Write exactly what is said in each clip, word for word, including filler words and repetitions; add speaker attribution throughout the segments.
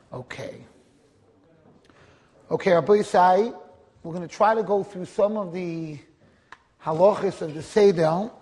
Speaker 1: Okay. Okay, Rabbi Yisai, we're going to try to go through some of the halachis of the Seder,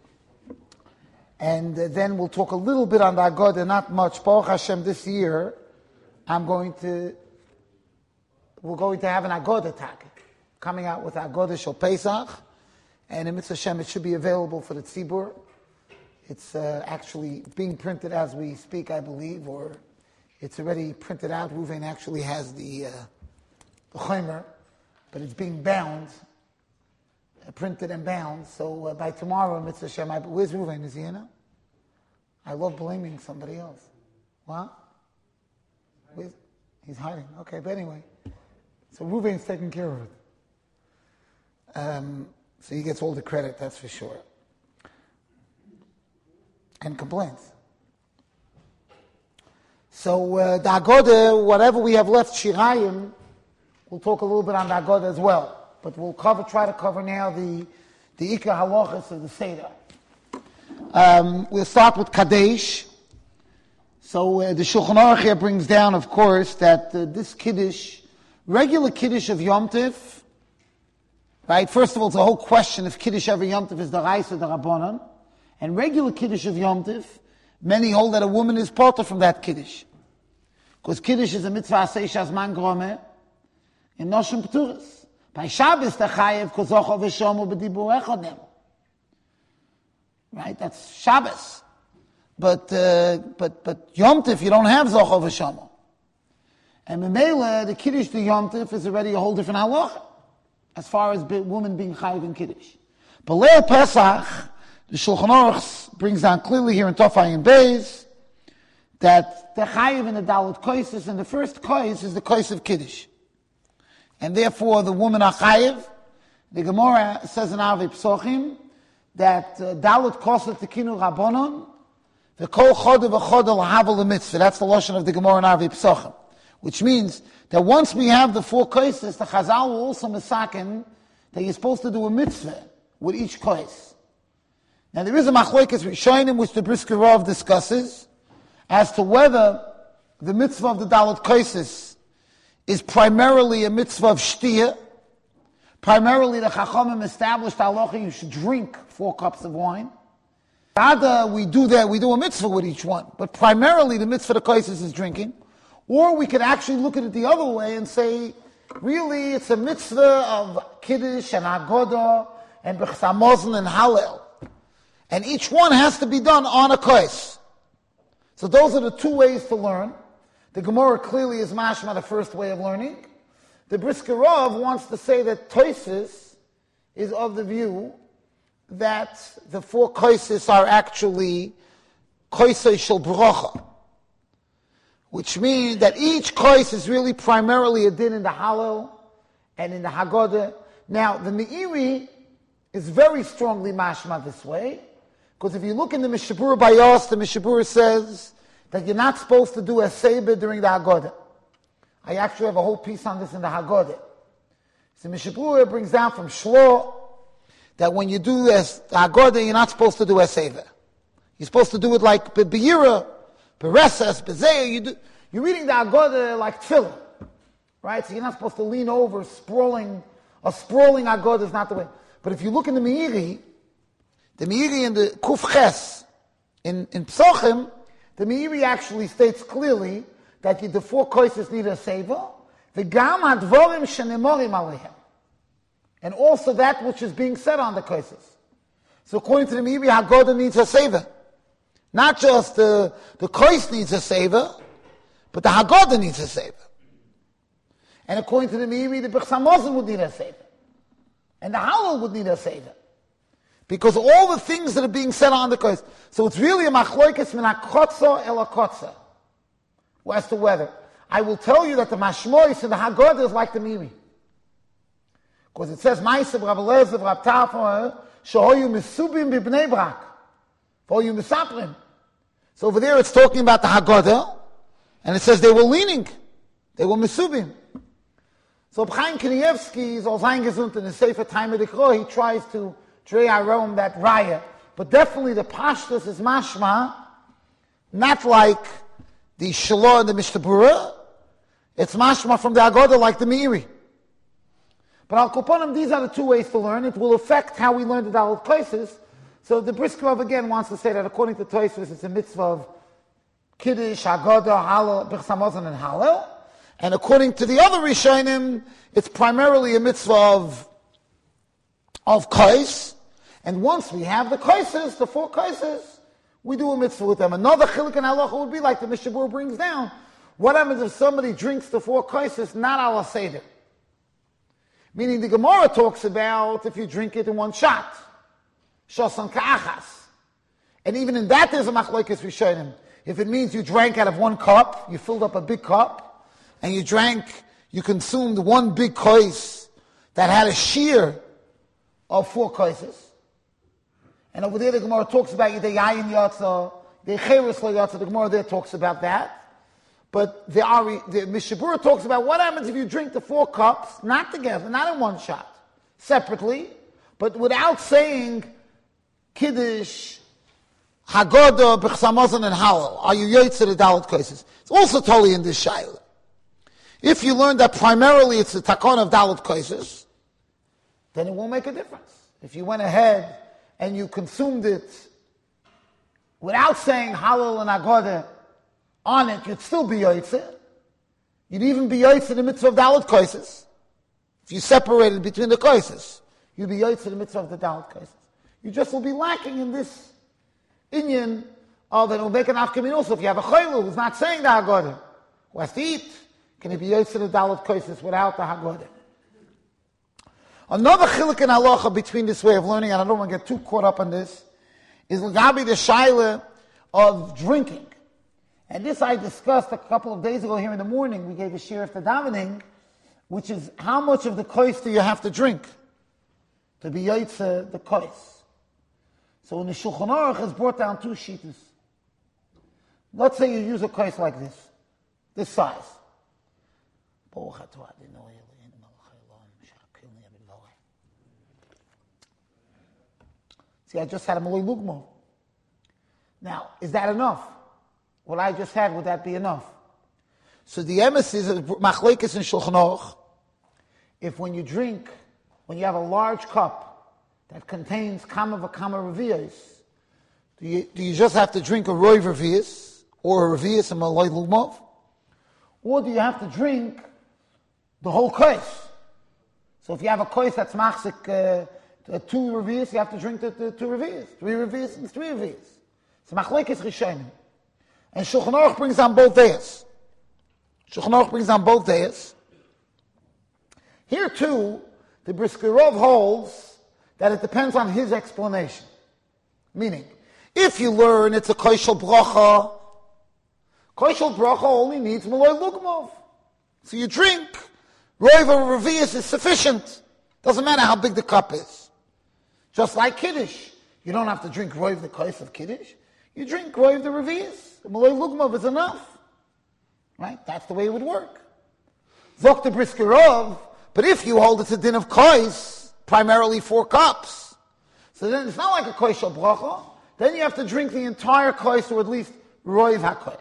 Speaker 1: and uh, then we'll talk a little bit on the Agoda, not much. Baruch Hashem, this year, I'm going to, we're going to have an Agoda tag, coming out with Agoda Shel Pesach, and in Mitzvah Hashem, it should be available for the Tzibur. It's uh, actually being printed as we speak, I believe, or it's already printed out. Ruvain actually has the uh, the Chomer, but it's being bound, uh, printed and bound. So uh, by tomorrow, Mitzvah Hashem, I, where's Ruvain? Is he in now? I love blaming somebody else. What? Where's, he's hiding. Okay, but anyway, so Ruvain's taking care of it. Um, so he gets all the credit, that's for sure. And complaints. So uh, the Agoda, whatever we have left, Shirayim, we'll talk a little bit on the Agoda as well. But we'll cover, try to cover now the the Ikar Halachas of the Seder. Um, we'll start with Kadesh. So uh, the Shulchan Aruch here brings down, of course, that uh, this Kiddush, regular Kiddush of Yom Tif, right? First of all, it's a whole question if Kiddush every Yom Tif is the Rais or the Rabbanan. And regular Kiddush of Yom Tif, many hold that a woman is parted from that Kiddush. Because Kiddush is a mitzvah aseish azman gromeh in Noshim P'turis. By Shabbos, the chayev kozocho v'shomu b'dibur echad nemo. Right, that's Shabbos. But, uh, but, but Yom Tif, you don't have zocho v'shomu. And Memela, the Kiddush to Yom Tif is already a whole different halacha, as far as be, woman being chayev in Kiddush. But Leil Pesach, the Shulchan Aruch brings down clearly here in Tofai and Beis that the chayiv in the Dalit Koises, and the first Kois is the Kois of Kiddush. And therefore the woman are chayiv. The Gemara says in Arvei Psochim that uh, Dalit Koset Tekinu Rabbonon, the Kol Chodev V'Chodel Havel Mitzvah. That's the Lashon of the Gemara in Arvei Psochim. Which means that once we have the four Koises, the Chazal will also misaken that you're supposed to do a mitzvah with each Kois. Now there is a machlokes rishonim which the Brisker Rav discusses as to whether the mitzvah of the Dalit Koises is primarily a mitzvah of shtiyah. Primarily the Chachamim established halacha you should drink four cups of wine. Rather we do that, we do a mitzvah with each one. But primarily the mitzvah of the Koises is drinking. Or we could actually look at it the other way and say, really it's a mitzvah of Kiddush and Agoda and B'chsamozn and Hallel. And each one has to be done on a kois. So those are the two ways to learn. The Gemara clearly is mashma, the first way of learning. The Brisker Rav wants to say that Toises is of the view that the four koises are actually koisei shel bracha, which means that each kois is really primarily a din in the Hallel and in the Haggadah. Now, the Meiri is very strongly mashma this way. Because if you look in the Mishabura Bayos, the Mishabura says that you're not supposed to do a Seiber during the Haggadah. I actually have a whole piece on this in the Haggadah. So Mishabura brings down from Shlo that when you do a Haggadah, you're not supposed to do a Seiber. You're supposed to do it like Be'ira, Be'reses, Be'zeya. You do, you're reading the Haggadah like Tefillah. Right? So you're not supposed to lean over, sprawling. A sprawling Haggadah is not the way. But if you look in the Meiri, the Meiri in the Kuf Ches, in, in Psochim, the Meiri actually states clearly that the four koises need a seva, the gam hadvorim shenemorim alehem, and also that which is being said on the koises. So according to the Meiri, Haggadah needs a seva. Not just the, the kois needs a seva, but the Haggadah needs a seva. And according to the Meiri, the B'chsamozim would need a seva. And the Hallel would need a seva. Because all the things that are being said on the kois. So it's really a machlokes min hakotza el hakotza. As to whether. I will tell you that the mashmois and the Haggadah is like the Meiri. Because it says, Ma'aseh Rav Eliezer Rav Tarfon, shehoyu misubim b'bnei Brak. Shehoyu misaprim. So over there it's talking about the Haggadah, and it says they were leaning. They were misubim. So Chaim Kanievsky is all eingezunt in the Sefer Time of the Kro, he tries to Rome that raya, but definitely the pashtus is mashma, not like the Shalah and the Mishnah Berurah, It's mashma from the Agoda like the Meiri. But al Koponim, these are the two ways to learn. It will affect how we learn the Dalit Kaisis. So the Brisker Rav again wants to say that according to Tosfos, it's a mitzvah of Kiddush, Agoda, Hallel, Birchas Hamazon, and Hallel. And according to the other Rishonim, it's primarily a mitzvah of, of Kais. And once we have the Kaisis, the four Kaisis, we do a mitzvah with them. Another Chilik and Halacha would be like the Mishabur brings down. What happens if somebody drinks the four Kaisis, not ala Seder? Meaning the Gemara talks about if you drink it in one shot. Shosan ka'achas. And even in that there's a machlokes rishonim. If it means you drank out of one cup, you filled up a big cup, and you drank, you consumed one big kais that had a shear of four kaises. And over there the Gemara talks about the yayin yatsa, the cheres lo yatsa, the Gemara there talks about that. But the Ari, the Mishabura talks about what happens if you drink the four cups, not together, not in one shot, separately, but without saying Kiddush, Haggadah, Birchas Hamazon, and Hallel. Are you Yotze the Dalit Kaisis? It's also totally in this Shaila. If you learn that primarily it's the Takon of Dalit Kaisis, then it won't make a difference. If you went ahead and you consumed it without saying Hallel and Haggadah on it, you'd still be Yotze. You'd even be Yotze in the mitzvah of Dalit Kaisis. If you separated between the Kaisis, you'd be Yotze in the mitzvah of the Dalit Kaisis. You just will be lacking in this inyan of it will make an afkamin also. If you have a chaylu who's not saying the Haggadah, who has to eat, can he be Yotze the Dalit Kaisis without the Haggadah? Another chilik in halacha between this way of learning, and I don't want to get too caught up on this, is l'gabi the shaila of drinking. And this I discussed a couple of days ago here in the morning. We gave a shir after davening, which is how much of the kais do you have to drink to be Yotze the kais? So in the Shulchan Aruch has brought down two shittas. Let's say you use a kais like this, this size. See, I just had a Malay Lugmo. Now, is that enough? What I just had, would that be enough? So the emes is machlekes in Shulchan Aruch. If when you drink, when you have a large cup that contains kama v'kama reviyos, do you, do you just have to drink a roiv reviyos or a reviyos and malay lugmov, or do you have to drink the whole kais? So if you have a kais that's machzik uh, two reviyos, you have to drink the, the two reviyos, three reviyos and three reviyos. So machlekes rishonim. And Shulchan Aruch brings on both days. Shulchan Aruch brings on both days. Here too, the Brisker Rav holds that it depends on his explanation. Meaning, if you learn it's a koishel bracha, koishel bracha only needs malay lugmov. So you drink, roiv or revius is sufficient. Doesn't matter how big the cup is. Just like Kiddush. You don't have to drink roiv the kais of Kiddush. You drink roiv the revius. The malay lugmov is enough. Right? That's the way it would work. Zok the Brisker Rav, but if you hold it's a din of kais, primarily four cups, so then it's not like a koishel bracha, then you have to drink the entire kais or at least roiv ha-kais.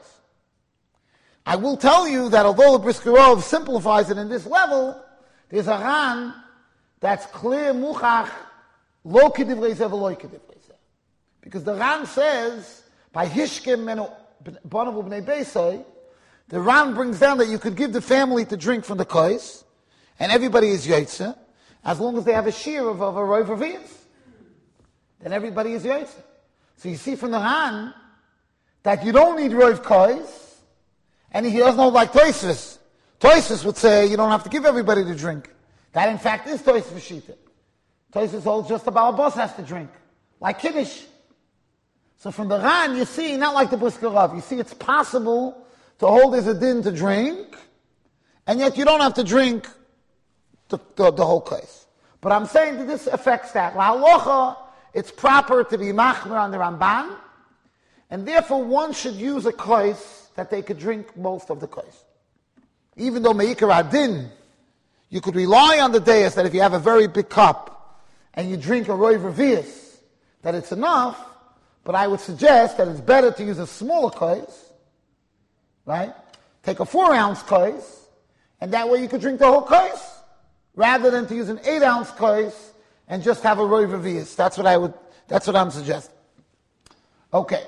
Speaker 1: I will tell you that although the Brisker Rav simplifies it in this level, there's a ran that's clear muchach lo kedivrei zeh v'lo kedivrei zeh. Because the ran says, by hishkim menu banav u'bnei beisai, the ran brings down that you could give the family to drink from the kais, and everybody is yotze, as long as they have a shear of, of a roiv revius. Then everybody is yotze. So you see from the ran that you don't need roiv kais, and he doesn't hold like Tosfos. Tosfos would say you don't have to give everybody to drink. That in fact is Tosfos Shita. Tosfos holds just the balabos has to drink, like Kiddush. So from the Ran you see, not like the Brisker Rav, you see it's possible to hold as a din to drink, and yet you don't have to drink the, the, the whole case. But I'm saying that this affects that. L'halocha, it's proper to be machmer on the Ramban, and therefore one should use a kais that they could drink most of the kais. Even though meikar adin, you could rely on the dais that if you have a very big cup and you drink a roiv revius, that it's enough, but I would suggest that it's better to use a smaller kais, right? Take a four ounce kais, And that way you could drink the whole kais, rather than to use an eight ounce kais and just have a roiv revius. That's what I would, that's what I'm suggesting. Okay.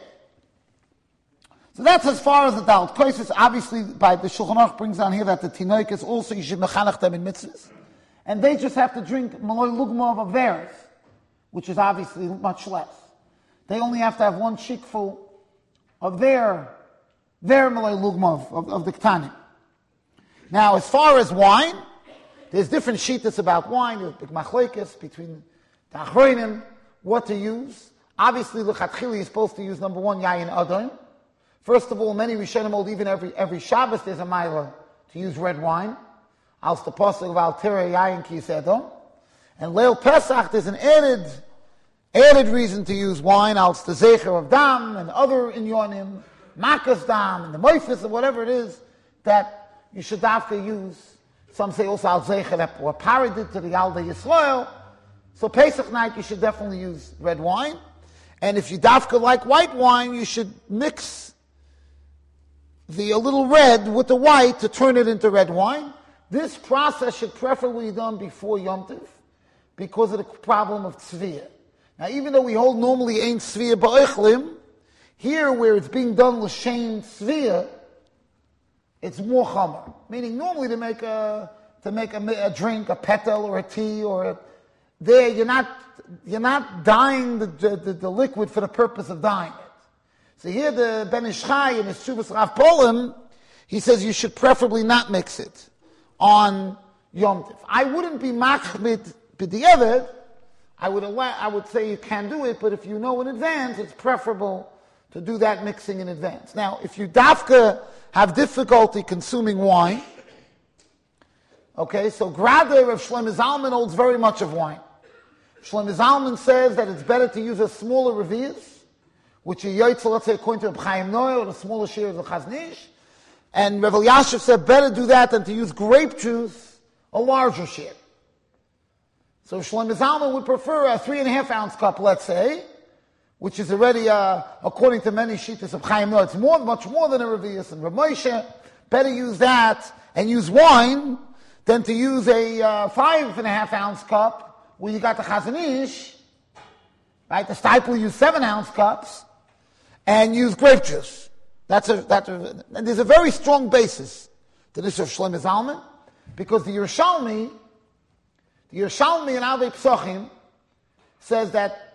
Speaker 1: So that's as far as the Dalit Kaisis. Obviously, by the Shulchan Aruch brings down here that the Tinoikas also, you should mechanech them in mitzvahs. And they just have to drink maloi lugma of averes, which is obviously much less. They only have to have one shikful of their, their maloi lugma of, of, of the Ktanim. Now, as far as wine, there's different shittas about wine. There's big machlokes between the achronim, what to use. Obviously, l'chatchili is supposed to use number one, yayin adon. First of all, many Rishonim hold even every every Shabbos there's a milah to use red wine. Als the pasuk of al tere yayin ki sedom. And Leil Pesach there's an added added reason to use wine. Als the zecher of dam and other inyonim, makas dam and the moifis or whatever it is that you should dafka use. Some say also al zecher that were parodied to the Yalda Yisrael. So Pesach night you should definitely use red wine. And if you dafka like white wine, you should mix the a little red with the white to turn it into red wine. This process should preferably be done before Yom Tov because of the problem of tzviyah. Now, even though we hold normally ain't tzviyah ba'echlim, here where it's being done l'shem tzviyah, it's more chamer. Meaning, normally to make a to make a, a drink, a petal or a tea or a, there you're not you're not dyeing the, the the liquid for the purpose of dyeing it. So here the Ben Ish Chai in his Shuvas Rav Polim, he says you should preferably not mix it on Yom Tov. I wouldn't be machmid b'di'evet. I would allow, I would say you can do it, but if you know in advance, it's preferable to do that mixing in advance. Now, if you dafka have difficulty consuming wine, okay, so Grader of Shlomo Zalman holds very much of wine. Shlomo Zalman says that it's better to use a smaller revius, which are yoytzel, let's say, according to Reb Chaim Noah, or the smaller share of the Chaznish. And Rev Elyashiv said, better do that than to use grape juice, a larger share. So Shlomo Zalman would prefer a three and a half ounce cup, let's say, which is already, uh, according to many shittas of Chaim Noah, it's more, much more than a revius. And Reb Moshe, better use that and use wine than to use a uh, five and a half ounce cup where you got the Chazanish, right? The Steipler used seven ounce cups. And use grape juice. That's a, that's a, and there's a very strong basis to this of Shlomo Zalman, because the Yerushalmi, the Yerushalmi in Avei Psochim says that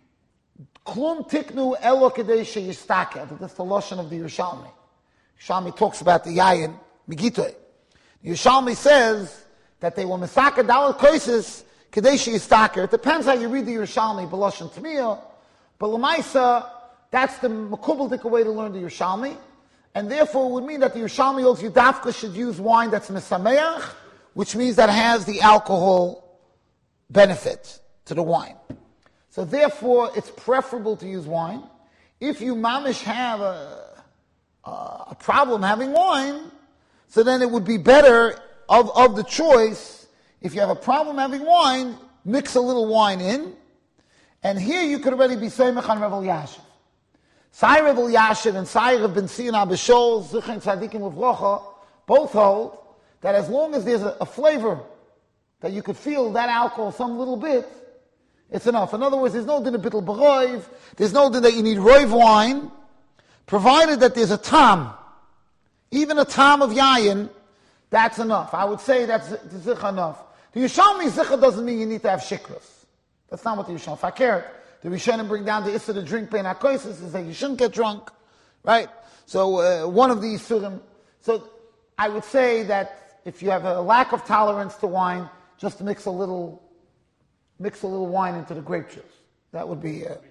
Speaker 1: Klum tiknu elo kedei sheyistaker. That's the lashon of the Yerushalmi. Yerushalmi talks about the Yayin Migitoy. The Yerushalmi says that they were Mesaka Dalit Kaisis kedei sheyistaker. It depends how you read the Yerushalmi, b'lashon Tamiyah, but L'maisa, that's the makubal way to learn the Yerushalmi, and therefore it would mean that the Yerushalmi holds Yudafka should use wine that's mesameach, which means that has the alcohol benefit to the wine. So therefore, it's preferable to use wine. If you mamish have a, a problem having wine, so then it would be better of, of the choice. If you have a problem having wine, mix a little wine in, and here you could already be Seimach on Rev Elyashiv. Sai Rev Elyashiv and Sai Rav Ben Sion Abishol, Zichron Tzadikim Uvrocha, both hold that as long as there's a, a flavor that you could feel that alcohol some little bit, it's enough. In other words, there's no din of bittul b'roiv, there's no din that you need roiv wine, provided that there's a tam, even a tam of yayin, that's enough. I would say that's zikha enough. The Yerushalmi zikha doesn't mean you need to have shikras. That's not what the Yerushalmi. Fakir, the Rishonim bring down the issa to drink bein hakoises is that you shouldn't get drunk, right? So uh, one of these surim. So I would say that if you have a lack of tolerance to wine, just mix a little, mix a little wine into the grape juice. That would be. Uh,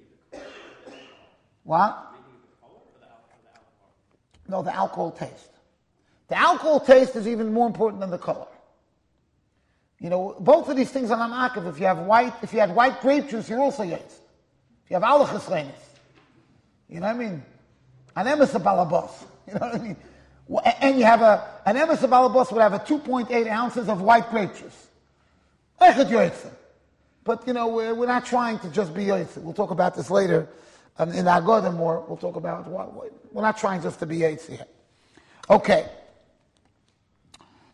Speaker 1: what? No, the alcohol taste. The alcohol taste is even more important than the color. You know, both of these things are namakiv. If you have white, if you had white grape juice, you're also yetz. If you have alachas reinis, you know what I mean? An emes of balabos, you know what I mean? And you have a, an emes of balabos would have a two point eight ounces of white grape juice. But, you know, we're, we're not trying to just be yetz. We'll talk about this later um, in Agoda more. We'll talk about what, we're not trying just to be yetz here. Okay.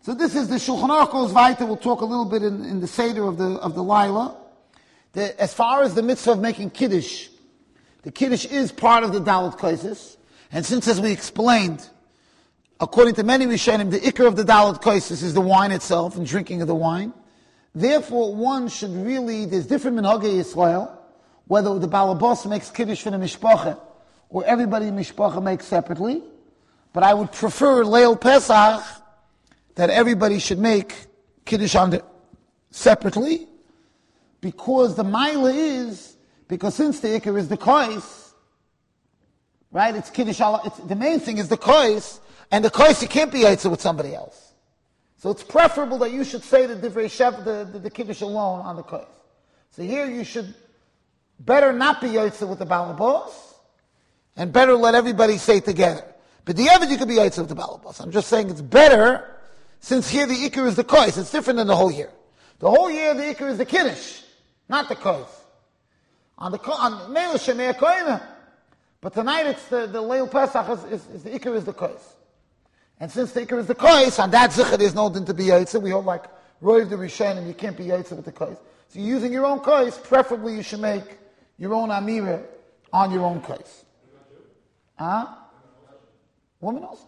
Speaker 1: So this is the Shulchan Aruch goes weiter. We'll talk a little bit in, in the Seder of the of the Laila. The, as far as the mitzvah of making Kiddush, the Kiddush is part of the Dalet Kaisis. And since, as we explained, according to many Rishonim, the Iker of the Dalet Kaisis is the wine itself and drinking of the wine. Therefore, one should really, there's different minhagei Yisrael, whether the Balabos makes Kiddush for the Mishpacha, or everybody in Mishpacha makes separately. But I would prefer Leil Pesach, that everybody should make Kiddush on the, separately, because the Maila is, because since the Iker is the Kais, right, it's Kiddush, it's, the main thing is the Kais, and the Kais you can't be Yitzah with somebody else. So it's preferable that you should say the Divrei Shev, the, the, the Kiddush alone on the Kais. So here you should better not be Yitzah with the Balabos, and better let everybody say together. But the Eved you could be Yitzah with the Balabos. I'm just saying it's better, since here the Iker is the Kais. It's different than the whole year. The whole year the Iker is the Kiddush, not the Kais. On the on Meila Shemei Koina. But tonight it's the, the Leil Pesach is, is, is the Iker is the Kais. And since the Iker is the Kais, on that Zichar there's no din to be Yitzah. We hold like Roiv the Rishon and you can't be Yitzah with the Kais. So you're using your own Kais, preferably you should make your own Amira on your own Kais. Huh? Women also.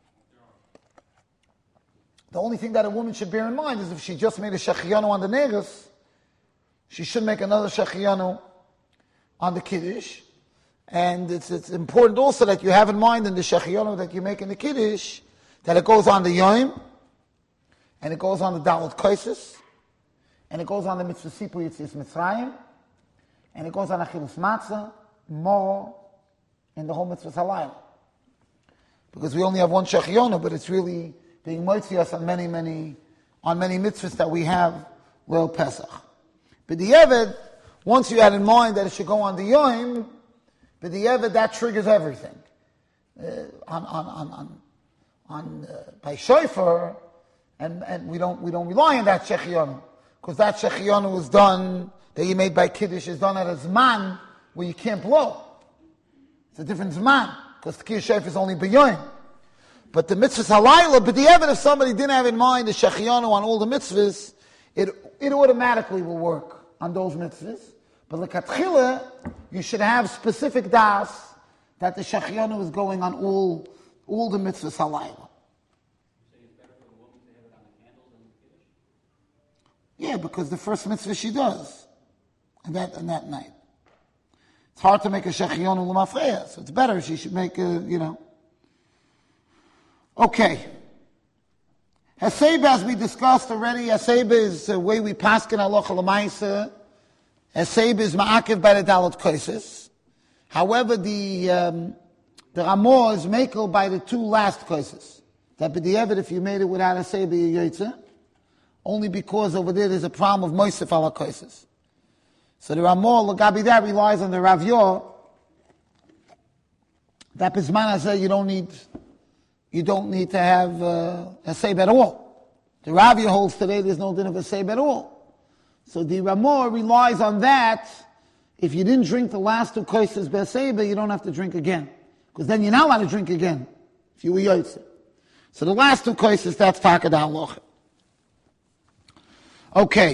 Speaker 1: The only thing that a woman should bear in mind is if she just made a Shechiyanu on the Negus, she should make another Shechiyanu on the Kiddush. And it's, it's important also that you have in mind in the Shechiyanu that you make in the Kiddush, that it goes on the Yom, and it goes on the Dalet Kaisis, and it goes on the Mitzvah Sipur Yitzias Mitzrayim, and it goes on Achilus Matzah, more in the whole Mitzvah Halayim. Because we only have one Shechiyanu, but it's really being moitzias on many, many, on many mitzvahs that we have, Leil Pesach. But the Eved, once you had in mind that it should go on the Yom, but the Eved, that triggers everything. Uh, on, on, on, on, on, uh, by Shofar, and, and we don't, we don't rely on that Shechiyanu, because that Shechiyanu is done, that you made by Kiddush, is done at a Zman, where you can't blow. It's a different Zman, because the Kiddush Shofar is only B'Yom. But the mitzvahs halayla, but the evidence, if somebody didn't have in mind the shechiyanu on all the mitzvahs, it it automatically will work on those mitzvahs. But l'katchila, you should have specific das that the shechiyanu is going on all all the mitzvahs halayla. Yeah, because the first mitzvah she does, and that and that night. It's hard to make a shechiyanu l'mafreya, so it's better she should make a, you know. Okay. Haseba, as we discussed already, Haseba is the way we paskin halacha l'maisa. Haseba is ma'akiv by the Dalet Kaisis. However, the um, the Ramah is makel by the two last Kaisis. That b'di'evet, if you made it without Haseba, you're Yotzeh. Only because over there there's a problem of Moisef ala Kaisis. So the Ramah, l'gabi that, relies on the Rav Yor, that Bizman Hazeh you don't need You don't need to have uh, a seib at all. The Rav holds today there's no din of a seib at all. So the Ramah relies on that. If you didn't drink the last two kaises b'seiba, you don't have to drink again. Because then you're not allowed to drink again, if you were yotzeh. So the last two kaises, that's takad halacha. Okay.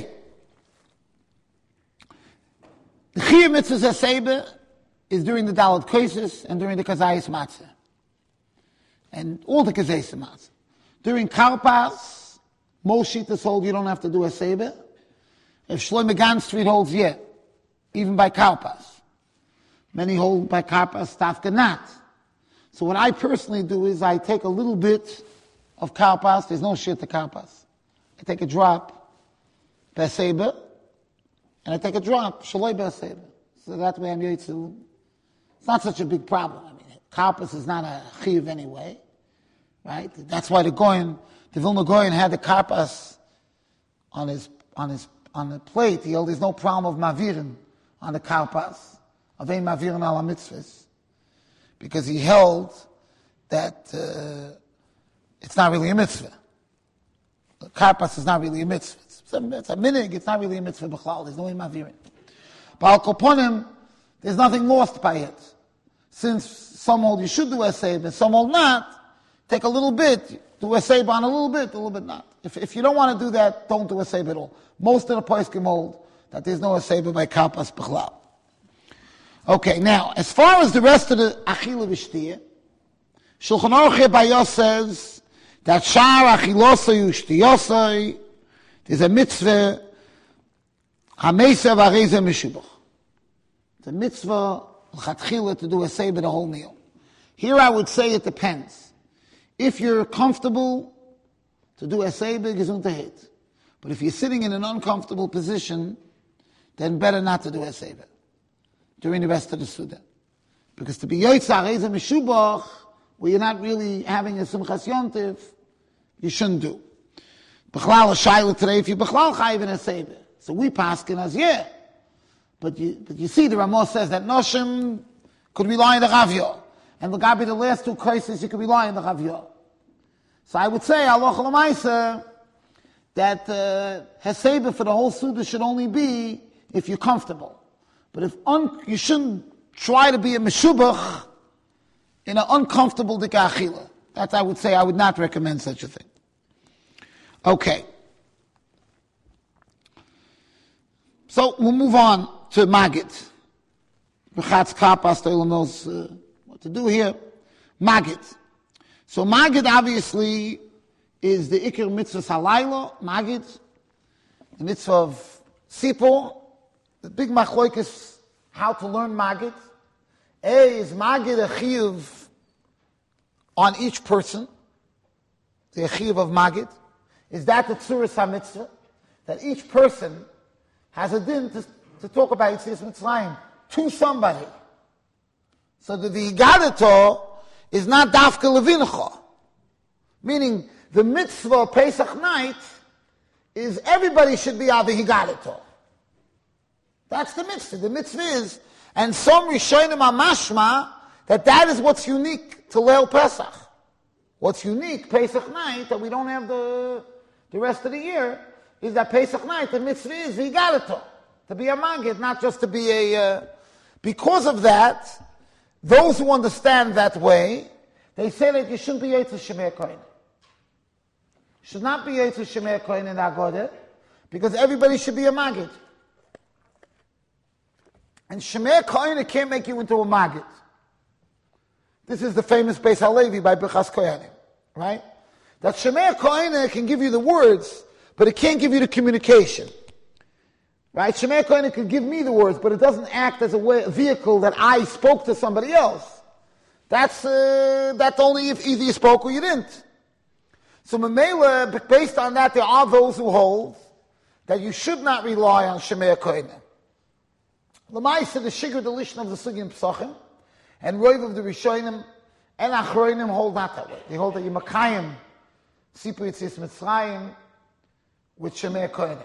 Speaker 1: The chiyuv mitzvah seiba is during the Dalet Kaisis and during the Kazayis Matzah. And all the Kazayis Matzah. During Karpas, most Shittas hold you don't have to do a Seiba. If Shlomo Gan Street holds, yeah, even by Karpas. Many hold by Karpas, Tafka not. So what I personally do is I take a little bit of Karpas, there's no shit to Karpas. I take a drop, Beseba, and I take a drop, Shaloi Beseba. So that way I'm Yitzhak. It's not such a big problem. I mean, Karpas is not a chiv anyway, right? That's why the Goyen, the Vilna Goyen had the Karpas on his, on his, on the plate. He held there's no problem of Mavirin on the Karpas, of ein Mavirin ala mitzvahs, because he held that uh, it's not really a mitzvah. The Karpas is not really a mitzvah. It's a, it's a minig, it's not really a mitzvah b'chlal. There's no ein Mavirin. But al koponim, there's nothing lost by it. Since some hold you should do a save and some hold not, take a little bit, do a seiba on a little bit, a little bit not. If, if you don't want to do that, don't do a seiba at all. Most of the poskim hold that there's no seiba by kapas b'chlal. Okay, now, as far as the rest of the achila v'shtiyah, Shulchan Aruch Bayos says that shar achilosai u'shtiyosai, there's a mitzvah, hamesa v'areza meshubach. It's a mitzvah, l'chatchila, to do a seiba the whole meal. Here I would say it depends. If you're comfortable to do a seiba, gesundheit. But if you're sitting in an uncomfortable position, then better not to do a seiba during the rest of the Suda. Because to be yotzar areza meshubach, where you're not really having a simchas yontif, you shouldn't do. B'chlal shayla today, if you b'chlal chayiv in a seiba. So we paskin as yeah. But you, but you see, the Ramah says that Noshim could rely on the Chavyo. And the Gabi, the last two cases, you could rely on the Chavyo. So I would say, halacha l'maisa, that uh, Heseba for the whole Suda should only be if you're comfortable. But if un- you shouldn't try to be a Meshubach in an uncomfortable Dika Achila. That I would say, I would not recommend such a thing. Okay. So we'll move on to Magid. B'chatz Kapas, the Olam knows uh, what to do here. Magid. So Magid obviously is the Iker Mitzvah Halayla, Magid, the Mitzvah of Sipur, the big machloikis, how to learn Magid. A, is Magid a chiyuv on each person? The chiyuv of Magid. Is that the Tzuras HaMitzvah? That each person has a din to, to talk about Yetzias Mitzrayim to somebody. So that the Igadato is not Dafka Levincha. Meaning, the mitzvah of Pesach night is everybody should be Avi Igadato. That's the mitzvah. The mitzvah is, and some Rishonim Amashma, that that is what's unique to Leil Pesach. What's unique, Pesach night, that we don't have the, the rest of the year, is that Pesach night, the mitzvah is Vigadato, to be a Magid, not just to be a... Uh, because of that, those who understand that way, they say that you shouldn't be Yetzer Shemer Kohen. Should not be Yetzer Shemer Kohen in Agodah, because everybody should be a Magid. And Shemer Kohen can't make you into a Magid. This is the famous Beis HaLevi by B'chas Kohanim, right? That Shemer Kohen can give you the words, but it can't give you the communication. Right? Shemer Kohen can give me the words, but it doesn't act as a, way, a vehicle that I spoke to somebody else. That's, uh, that's only if either you spoke or you didn't. So Memela, based on that, there are those who hold that you should not rely on Shemer Kohen. L'maisa, the Shigur Delishin of the Sugim Psachim, and Roiv of the Rishonim, and Achroinim hold not that way. They hold that you Makayim, Sipur Yetzias Mitzrayim, with Shemer Kohen.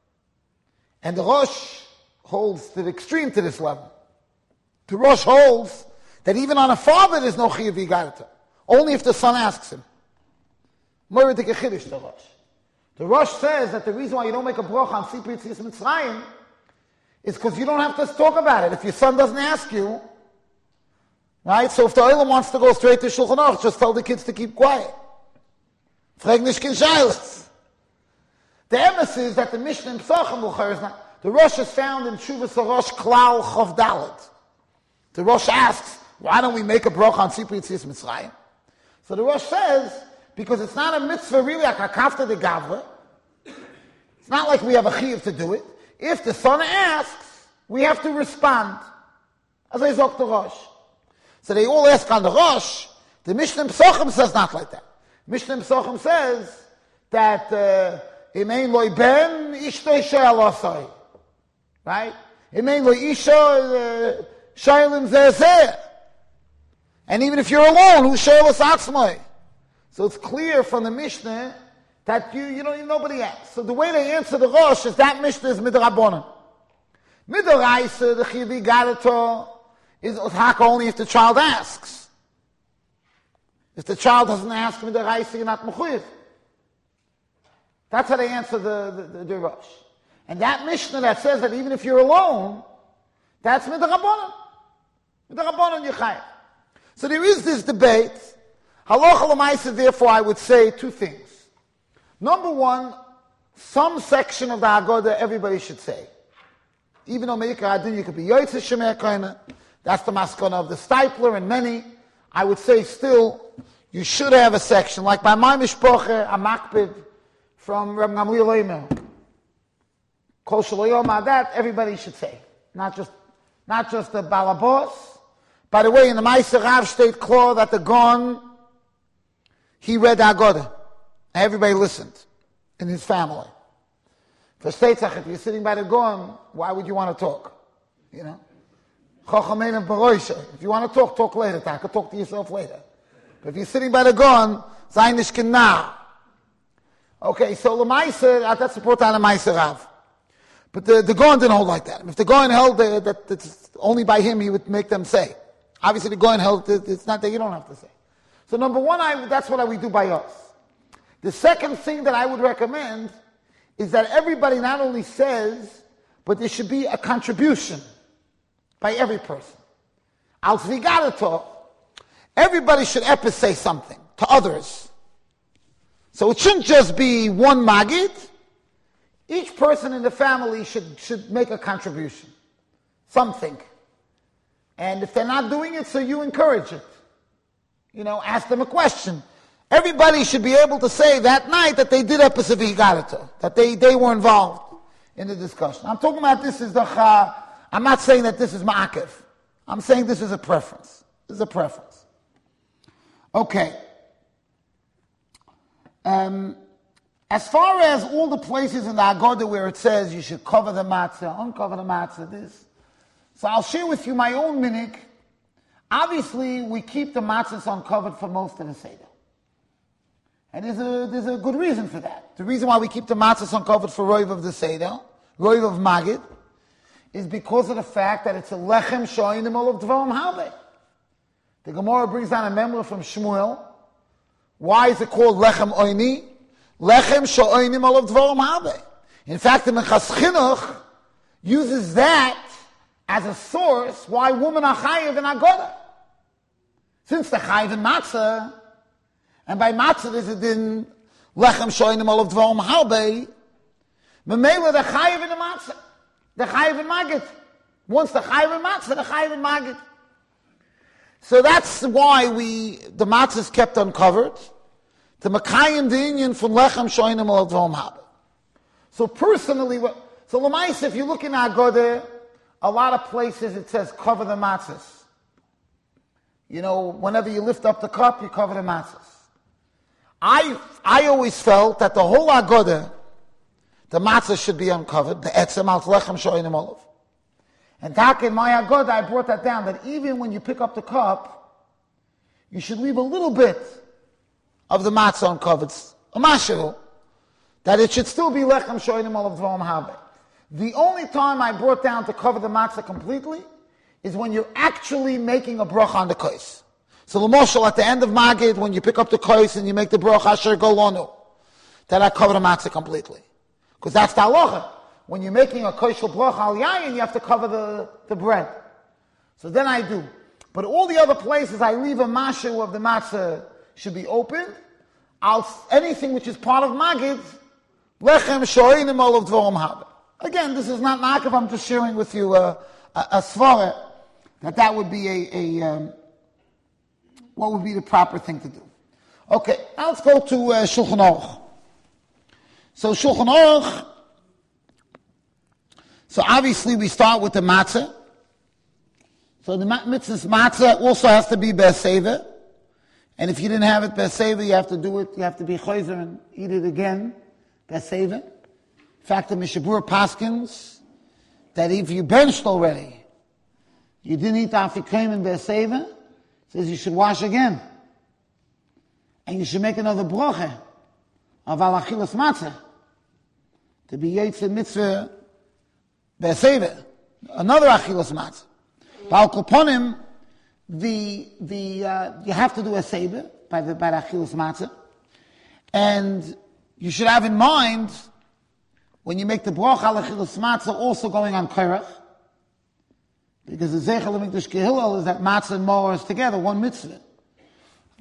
Speaker 1: And the Rosh holds to the extreme to this level. The Rosh holds that even on a father there's no Chiyuv Yigarata. Only if the son asks him. Moeredik Echidish, the Rosh. The Rosh says that the reason why you don't make a broch on Sipur Yetzias Mitzrayim is because you don't have to talk about it. If your son doesn't ask you, right? So if the Olam wants to go straight to Shulchan Aruch, just tell the kids to keep quiet. Frag nicht kein Scheiles. The emes is that the Mishnah in Psachim is not. The Rosh is found in Shuvas Rosh Klal Chav Dalet. The Rosh asks, why don't we make a broch on Sipur Yetzias Mitzrayim? So the Rosh says, because it's not a mitzvah really like a kafta de gavra. It's not like we have a chiyuv to do it. If the son asks, we have to respond. As I zok the Rosh. So they all ask on the Rosh. The Mishnah in Psachim says not like that. Mishnah in Psachim says that uh, Imein loy ben ishto isha alosai. Right? Imein loy isha shaylim zeh. And even if you're alone, who shaylas atzmai? So it's clear from the Mishnah that you, you don't, nobody asks. So the way they answer the Rosh is that Mishnah is midrabanan. Midoraisa, the chivi gadato, is haka only if the child asks. If the child doesn't ask midoraisa, you're not mechuyev. That's how they answer the, the, the, the Rosh. And that Mishnah that says that even if you're alone, that's midrabanan. Midrabanan yichayim. So there is this debate. Halacha l'maisa, therefore, I would say two things. Number one, some section of the Haggadah everybody should say. Even though Meikar Adin, you could be Yotzei Shemer Kaina, that's the maskana of the Stipler and many, I would say still, you should have a section, like by my Mishpoche, a Makbid, from Reb Gamliel Eimer. Kol Shalayom, that everybody should say. Not just, not just the Balabos. By the way, in the Meiser Rav state claw that the Gon, he read the Haggadah. Everybody listened in his family. For Seitzach, if you're sitting by the Gon, why would you want to talk? You know? Chochamein and Baroisha. If you want to talk, talk later. I could talk to yourself later. But if you're sitting by the Gon, Zainish can now. Okay, so the Meiser, that's the Portan of Meiser Rav. But the, the Gon didn't hold like that. If the Gon held uh, that it's only by him he would make them say. Obviously the Gon held that it's not that you don't have to say. So number one, I, that's what we do by us. The second thing that I would recommend is that everybody not only says, but there should be a contribution by every person. Al Zvigadato, everybody should ever say something to others. So it shouldn't just be one Magid. Each person in the family should, should make a contribution. Something. And if they're not doing it, so you encourage it. You know, ask them a question. Everybody should be able to say that night that they did Epis V'Higadato, that they, they were involved in the discussion. I'm talking about this is the Cha, I'm not saying that this is Ma'akev. I'm saying this is a preference. This is a preference. Okay. Um, as far as all the places in the Haggadah where it says you should cover the matzah, uncover the matzah, this. So I'll share with you my own minhag. Obviously, we keep the matzahs uncovered for most of the Seder. And there's a, there's a good reason for that. The reason why we keep the matzahs uncovered for Roiv of the Seder, Roiv of Magid, is because of the fact that it's a lechem shoinim olav dvarim habe. The Gemara brings down a memory from Shmuel. Why is it called lechem oini? Lechem shoinim olav dvarim habe. In fact, the Mechas Chinuch uses that as a source why women are chayiv in Haggadah. Since they're chayiv in matzah, and by matzah there's a din lechem shoinim olav dvarim habe, memela they're chayiv in the matzah. The chayiv in magid. Once the chayiv in matzah, the chayiv in magid. So that's why we the matzah is kept uncovered. The makayim the Indian from lechem shoinim olav dvarim habe. So personally, so l'maisa, if you look in Haggadah, a lot of places it says cover the matzahs. You know, whenever you lift up the cup, you cover the matzahs. I I always felt that the whole Haggadah, the matzah should be uncovered, the etzem al lechem shoinim olav. And tak in my Haggadah, I brought that down, that even when you pick up the cup, you should leave a little bit of the matzah uncovered, a mashiru, that it should still be lechem shoinim olav dvarim habe. The only time I brought down to cover the matzah completely is when you're actually making a bracha on the kois. So l'moshel, at the end of Magid, when you pick up the kois and you make the bracha asher golonu, that I cover the matzah completely. Because that's the halacha. When you're making a koshel bracha al yayin, you have to cover the, the bread. So then I do. But all the other places, I leave a mashu of the matzah should be open. I'll, anything which is part of Magid, lechem shoinim olav dvarim habe. Again, this is not ma'akev, I'm just sharing with you uh, a, a svara, that that would be a, a um, what would be the proper thing to do. Okay, now let's go to uh, Shulchan Aruch. So Shulchan Aruch, so obviously we start with the matzah. So the mitzvah's matzah also has to be Be'aseva. And if you didn't have it Be'aseva, you have to do it, you have to be chayzer and eat it again, Be'aseva. In fact, the Mishabur Paskins, that if you benched already, you didn't eat Afikoim and Be'aseva, says you should wash again. And you should make another broche of al achilas matzah, to be Yetzer Mitzvah Be'aseva, another achilas matzah. Ba'al Koponim, the, the, uh, you have to do a seder by the, by the achilas matzah. And you should have in mind, when you make the bracha al achilas matzah, also going on kerach, because the Zeichel HaMikdash Kehillel is that matzah and moor is together, one mitzvah.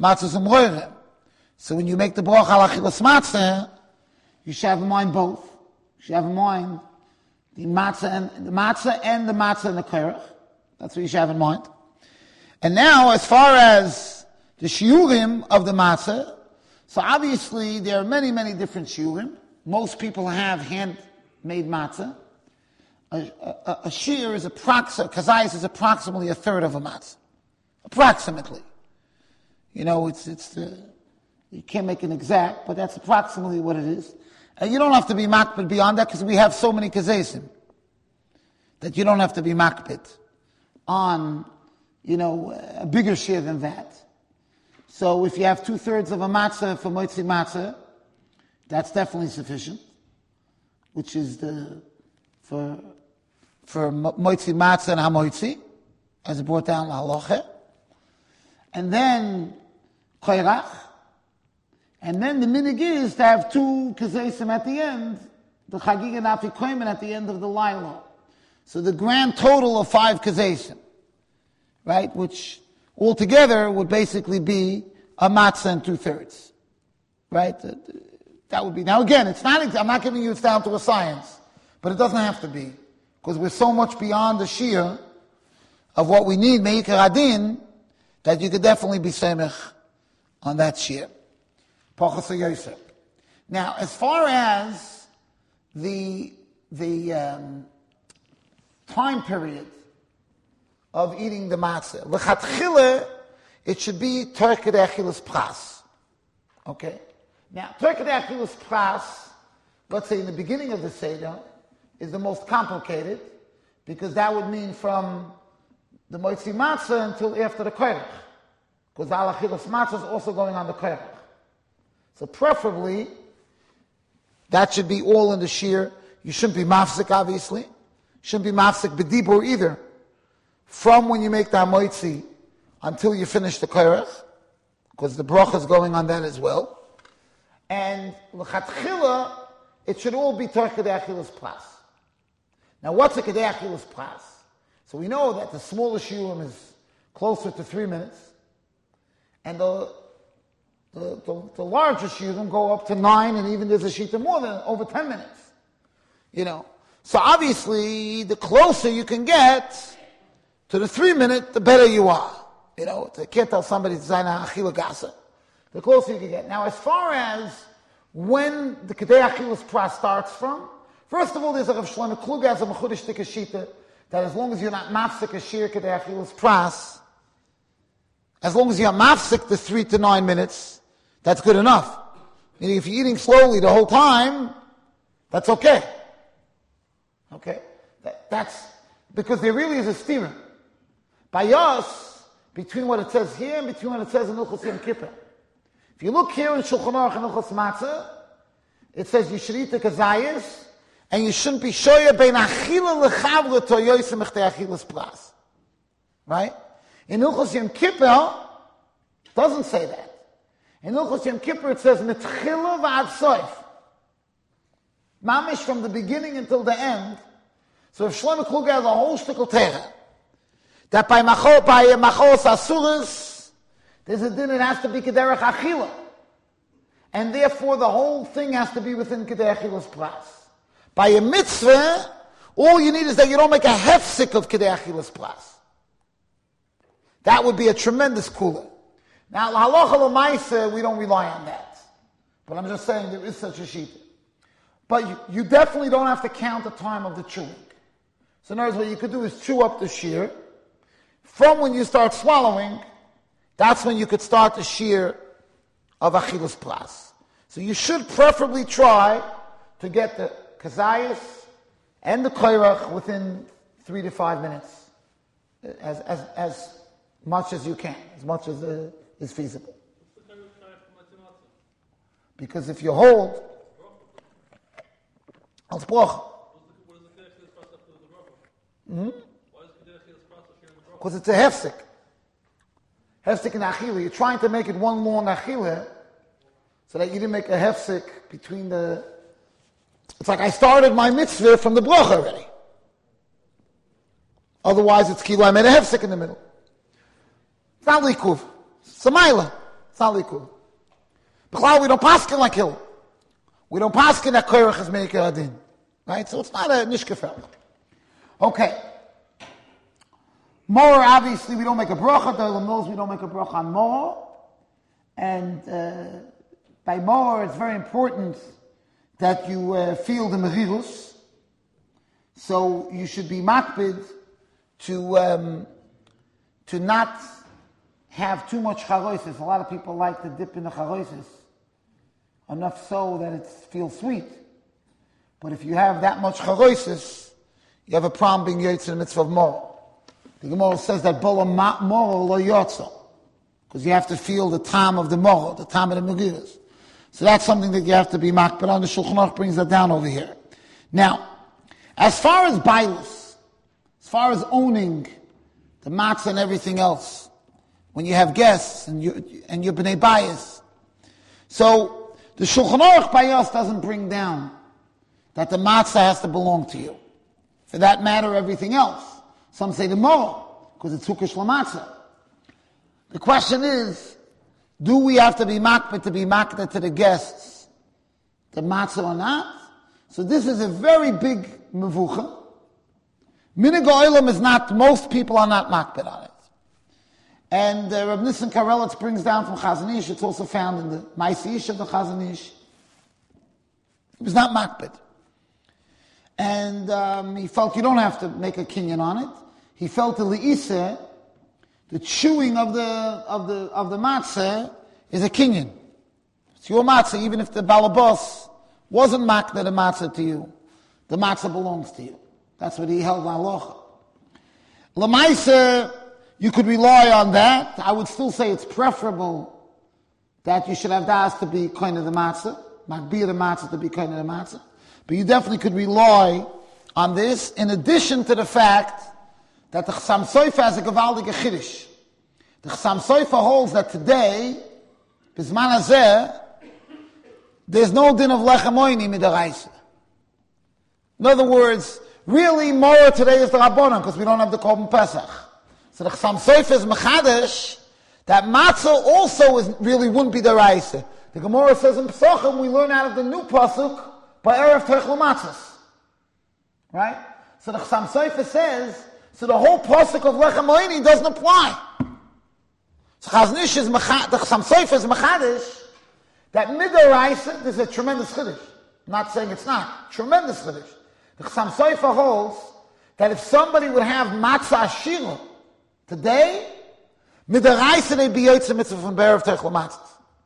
Speaker 1: matzah umroirem. So when you make the bracha al achilas matzah, you should have in mind both. You should have in mind the matzah and the matzah and the matzah and the koirach. That's what you should have in mind. And now, as far as the shiurim of the matzah, so obviously there are many, many different shiurim. Most people have handmade matzah. A, a, a shear is approximately, kazayas is approximately a third of a matzah. Approximately. You know, it's, it's, uh, you can't make an exact, but that's approximately what it is. And you don't have to be makbid beyond that because we have so many kazesim that you don't have to be makbid on, you know, a bigger share than that. So if you have two thirds of a matzah for moitzi matzah, that's definitely sufficient, which is the, for, for moitzi matzah and hamoitzi, as brought down la halacha. And then koirach. And then the minig is to have two kazesim at the end, the chagig and afikoymen at the end of the laila. So the grand total of five kazesim, right, which altogether would basically be a matzah and two thirds, right? That would be, now again, it's not, I'm not giving you it's down to a science, but it doesn't have to be, because we're so much beyond the shir of what we need, me'ikar adin, that you could definitely be semech on that shir. Now, as far as the the um, time period of eating the matzah, l'chatchila, it should be terked achilas pras. Okay? Now, terked achilas pras, let's say in the beginning of the Seder, is the most complicated, because that would mean from the moitzi matzah until after the koirach. Because al achilas matzah is also going on the koirach. So preferably, that should be all in the shir. You shouldn't be mafsik, obviously. You shouldn't be mafsik b'dibur either. From when you make the hamoitzi until you finish the koirach, because the bracha is going on that as well. And l'chatchila, it should all be ter kedei achilas pras. Now, what's a kedei achilas pras? So we know that the smallest shiurim is closer to three minutes, and the The, the, the largest shiurim go up to nine, and even there's a shita more than over ten minutes. You know. So obviously, the closer you can get to the three minute, the better you are. You know, I can't tell somebody to sign a achila gasa. The closer you can get. Now, as far as when the kedei achilas pras starts from, first of all, there's a Rav Shlomo Kluger has a mechudesh shita that as long as you're not mafsik a shir kedei achilas pras, as long as you're mafsik the three to nine minutes, that's good enough. Meaning if you're eating slowly the whole time, that's okay. Okay? That, that's because there really is a steer. By us, between what it says here and between what it says in Ilchos Yom Kippur. If you look here in Shulchan Aruch and Ilchos Matzah, it says you should eat the kazayas, and you shouldn't be shoya bein achila lechavla to yoysim echtei achilas pras. Right? In Ilchos Yom Kippur, it doesn't say that. In Ilchos Yom Kippur it says, Mitchila v'ad soif. Mamish from the beginning until the end. So if Shlomo Kluger has a whole shtickle terah, that by machol, by machos asuras, there's a din, it has to be kederach achila. And therefore the whole thing has to be within kederach achilas pras. By a mitzvah, all you need is that you don't make a hefsik of kederach achilas pras. That would be a tremendous cooler. Now, halacha l'maisa, we don't rely on that. But I'm just saying there is such a shita. But you, you definitely don't have to count the time of the chewing. So in other words, what you could do is chew up the shear. From when you start swallowing, that's when you could start the shear of achilas pras. So you should preferably try to get the kazayas and the koirach within three to five minutes. As, as, as much as you can, as much as uh, is feasible. Because if you hold, als bracha. Because it's a hefsek. Hefsek and achila. You're trying to make it one long achila, so that you didn't make a hefsek between the. It's like I started my mitzvah from the bracha already. Otherwise, it's kilo. I made a hefsek in the middle. It's not likuv. It's a maila. It's not likud. B'chlal, we don't paskin like Hillel. We don't paskin that koyrach is make adin. Right? So it's not a nishkefel. Okay. More, obviously, we don't make a bracha. The Olam knows we don't make a bracha on more. And uh, by more, it's very important that you uh, feel the mechirus. So you should be makbid to um, to not have too much charoises. A lot of people like to dip in the charoises, enough so that it feels sweet. But if you have that much charoises, you have a problem being yotze in the mitzvah of more. The Gemara says that bola moro lo yotzo, because you have to feel the time of the moro, the time of the megiras. So that's something that you have to be makbid on. The Shulchan Aruch brings that down over here. Now, as far as bailus, as far as owning the matzah and everything else, when you have guests and you and you're b'nei bayis, so the Shulchan Aruch by us doesn't bring down that the matzah has to belong to you. For that matter, everything else. Some say the moro, because it's hukish lamatzah. The question is, do we have to be makbid to be makbid to the guests, the matzah or not? So this is a very big mevucha. Minig ha'olam is not, most people are not makbid on it. And uh, Rav Nissen Karelitz brings down from Chazon Ish, it's also found in the Ma'aseh Ish of the Chazon Ish. He was not makbid. And um, he felt you don't have to make a kinyan on it. He felt the le'iseh, the chewing of the of the of the matzah is a kinyan. It's your matzah, even if the balabos wasn't makna the matzah to you, the matzah belongs to you. That's what he held halacha. L'maiseh, you could rely on that. I would still say it's preferable that you should have das to be kind of the matzah, makbir the matzah to be kind of the matzah. But you definitely could rely on this, in addition to the fact that the Chassam Sofer has a gewaldige chiddush. The Chassam Sofer holds that today, bisman hazeh, there's no din of lechem oini midaraisa. In other words, really more today is the Rabbanan, because we don't have the Korban Pesach. So the Chassam Sofer is mechadesh, that matzah also is, really wouldn't be the Raisa. The Gemara says in Pesachim, we learn out of the new pasuk, by Erev Techel Matzos. Right? So the Chassam Sofer says, so the whole pasuk of Lechem Oini doesn't apply. So Chazon Ish is mechad, the Chassam Sofer is mechadish, that midoraisa, there's a tremendous chiddush. I'm not saying it's not. Tremendous chiddush. The Chassam Sofer holds that if somebody would have matzah ashira today, midoraisa they'd be yotze mitzvah from Erev Techel Matzos.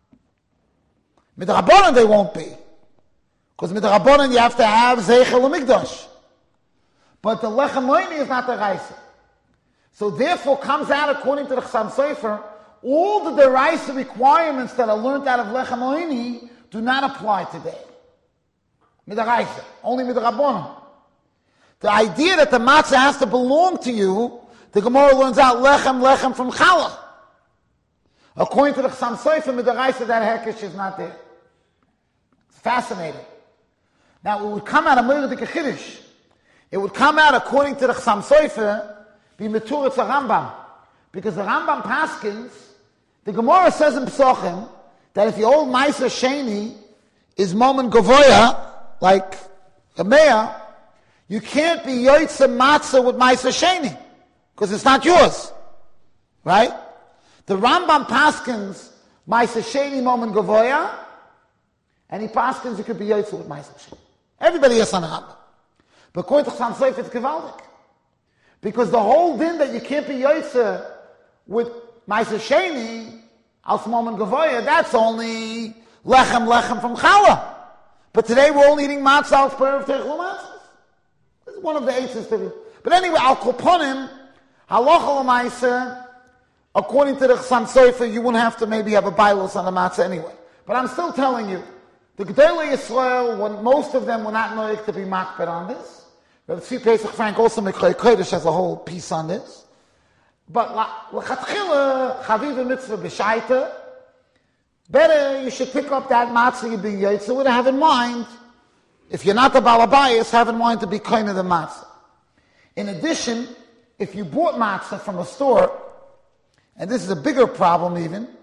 Speaker 1: Midrabanan they won't be. Because with the Rabbanan you have to have Zeichel Mikdash. But the Lechem Oini is not the Raisa. So therefore comes out, according to the Chassam Sofer, all the Deraisa requirements that are learned out of Lechem Oini do not apply today. With the Raisa, only with the Rabbanan. The idea that the matzah has to belong to you, the Gemara learns out Lechem, Lechem from Challah. According to the Chassam Sofer, with the Raisa, that hekesh is not there. It's fascinating. Now, it would come out of Mordechai Chiddush. It would come out, according to the Chassam Sofer, be Meturetz Rambam. Because the Rambam paskins, the Gemara says in Pesachim, that if the old Meiser Sheni is Momen Gavoya, like a mayor, you can't be Yoitze Matzah with Meiser Sheni, because it's not yours. Right? The Rambam paskins, Meiser Sheni Momen Gavoya, and he paskins, you could be Yoitze with Meiser Sheni. Everybody is on a Rambam. But according to Chassam Sofer, it's gewaldig. Because the whole din that you can't be Yotze with Meiser Sheni, Al Smom and Gavoya, that's only Lechem Lechem from Challah. But today we're only eating matzah al Erev Techel Matzos. This is one of the eitzes to be. But anyway, Al Koponim, Halacha L'Maiser, according to the Chassam Sofer, you wouldn't have to maybe have a bailos on the matzah anyway. But I'm still telling you, the Gedolei Yisrael, when most of them were not noig to be makbid on this. Rav Tzvi Pesach Frank also Miklei Kodesh has a whole piece on this. But l'chatchila chaviv mitzvah b'shaita, better you should pick up that matzah you're being yotze with, have in mind, if you're not the balabayas, have in mind to be kind of the matzah. In addition, if you bought matzah from a store, and this is a bigger problem even,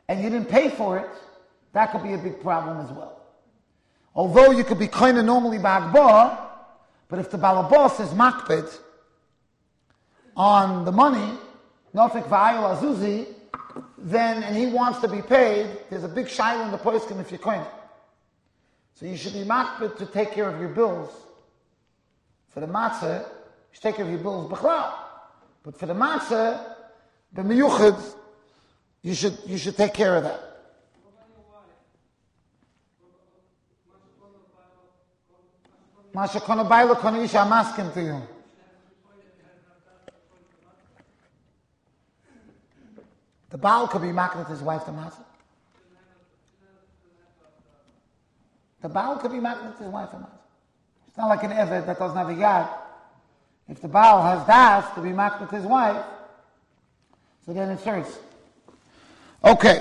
Speaker 1: and you didn't pay for it, that could be a big problem as well. Although you could be kind of normally ba'agba, but if the balabos is makpid on the money, nofik v'ayil azuzi, then, and he wants to be paid, there's a big shaila in the poskim if you're kind. So you should be makpid to take care of your bills. For the matzah, you should take care of your bills b'chlal. But for the matzah, the miyuchid, you should, you should take care of that. Masha kona baila kona isha, I'm asking to you. The Baal could be maknat his wife to matzah. The Baal could be maknat his wife to matzah. It's not like an Eved that doesn't have a yad. If the Baal has das to be maknat his wife, so then it hurts. Okay.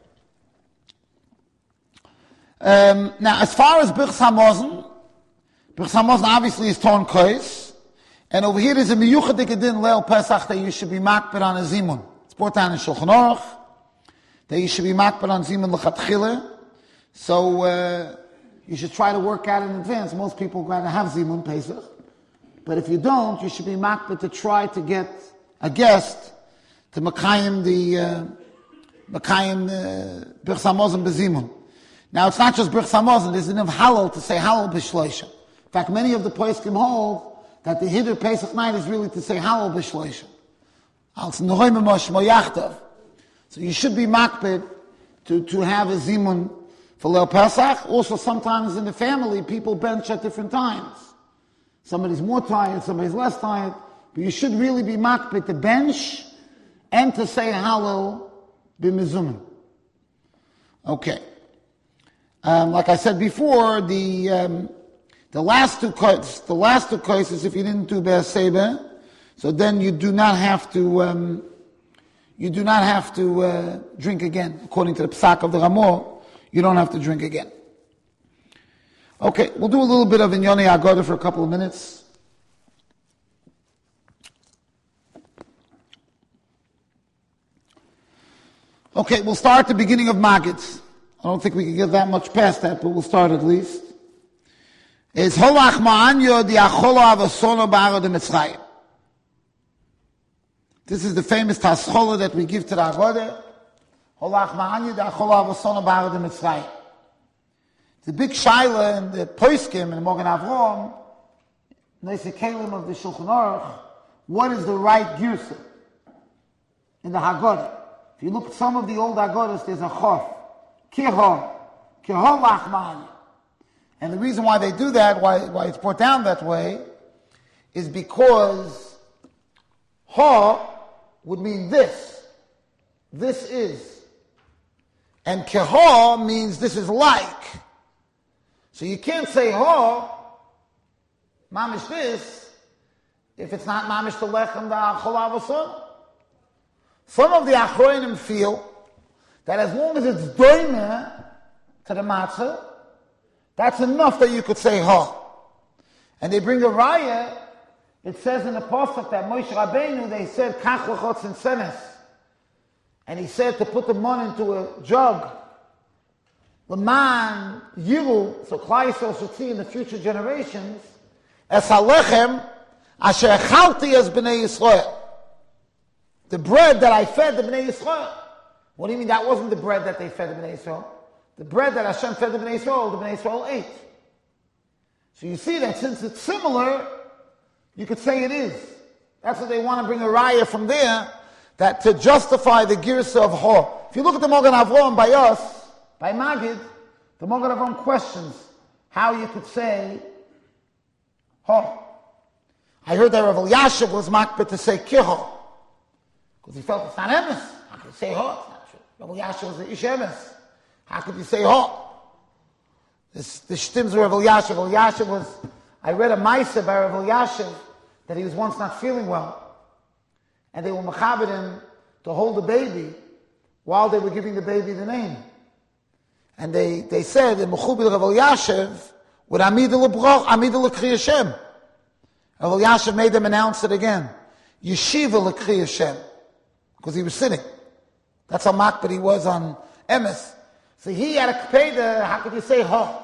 Speaker 1: Um, now, as far as Birchs HaMozen, Birchs HaMozen obviously is torn kois, and over here is a miyuchadik din leil Pesach that you should be makpid on a zimun. It's brought down in Shulchan Aruch that you should be makpid on zimun l'chatchila. So uh, you should try to work out in advance. Most people are going to have zimun Pesach, but if you don't, you should be makpid to try to get a guest to makayim the uh, makayim uh, Birchs HaMozen bezimun. Now it's not just Birchs HaMozen. There's enough halal to say halal b'shloisha. In fact, many of the poskim hold that the Hiddur Pesach night is really to say halal b'shloisha. So you should be makpid to, to have a zimun for Leil Pesach. Also, sometimes in the family, people bench at different times. Somebody's more tired, somebody's less tired. But you should really be makpid to bench and to say halal b'mizumin. Okay. Um, like I said before, the um, the last two cases, the last two cases, if you didn't do Be'er Seba, so then you do not have to um, you do not have to uh, drink again. According to the Psak of the Ramor, you don't have to drink again. Okay, we'll do a little bit of Inyoni Agoda for a couple of minutes. Okay, we'll start at the beginning of Magid. I don't think we can get that much past that, but we'll start at least. It's Holach Ma'anyo di Achola Avasono Ba'aro de Mitzrayim. This is the famous Taschola that we give to the Agoda. Holach Ma'anyo di Achola Avasono Ba'aro de Mitzrayim. The big shaila in the Poskim and Mogen Avrom, Neise Kelim of the Shulchan Aruch, what is the right girsa in the Haggadah? If you look at some of the old Haggadahs, there's a chof. Kiho, kiho lachman. And the reason why they do that, why, why it's brought down that way, is because ha would mean this. This is. And kiho means this is like. So you can't say ha, mamish this, if it's not mamish the lechem da cholavasot. Some of the achroinim feel that as long as it's doime to the matzah, that's enough that you could say ha. And they bring a raya, it says in the pasuk that Moshe Rabbeinu, they said, kach lachotz and senes. And he said to put the mon into a jug, l'man yiru, so Klal Yisrael should see in the future generations, es halechem asher echalti es b'nei Yisrael. The bread that I fed the b'nei Yisrael. What do you mean that wasn't the bread that they fed the Bnei Yisrael? The bread that Hashem fed the Bnei Yisrael, the Bnei Yisrael ate. So you see that since it's similar, you could say it is. That's what they want to bring a raya from there, that to justify the girsa of ha. If you look at the Mogen Avrom by us, by Magid, the Mogen Avrom questions how you could say ha. I heard that Rav Elyashiv was makbet to say kiho, because he felt it's not emes. How could you say ha? Rav Elyashiv was the ish emes. How could you say ha? This, the shtims of Rav Elyashiv. Rav Elyashiv was, I read a Maisa by Rav Elyashiv that he was once not feeling well. And they were mechabed him to hold the baby while they were giving the baby the name. And they, they said, in Mechubed Rav Elyashiv, with Amida L'Broch, Amida L'Kri Hashem. Rav Elyashiv made them announce it again. Yeshiva L'Kri Hashem. Because he was sitting. That's how makbid he was on Emes. So he had a kpeda, how could you say ha?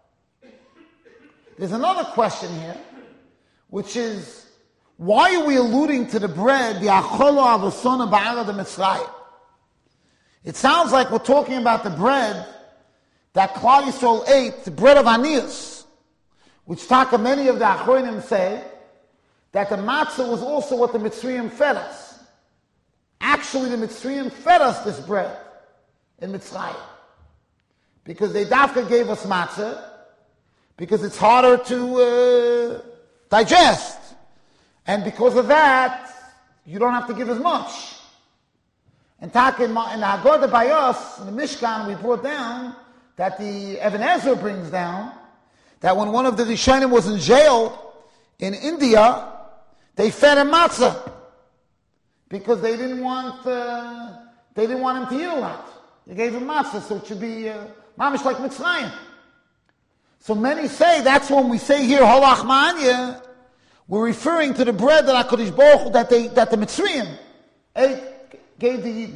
Speaker 1: There's another question here, which is, why are we alluding to the bread, the acholo avosona ba'ara de Mitzrayim? It sounds like we're talking about the bread that Klal Yisrael ate, the bread of Anias, which taka many of the Achronim say that the matzah was also what the Mitzrayim fed us. Actually, the Mitzrayim fed us this bread in Mitzrayim. Because they dafka gave us matzah, because it's harder to uh, digest. And because of that, you don't have to give as much. And taka in, in the Haggadah by us, in the Mishkan, we brought down that the Even Ezra brings down that when one of the Rishonim was in jail in India, they fed him matzah because they didn't want uh, they didn't want him to eat a lot. They gave him matzah, so it should be uh, mamish like Mitzrayim. So many say that's when we say here holach ma'anya, we're referring to the bread that HaKadosh Baruch Hu, that they that the Mitzrayim ate, gave the Yidden.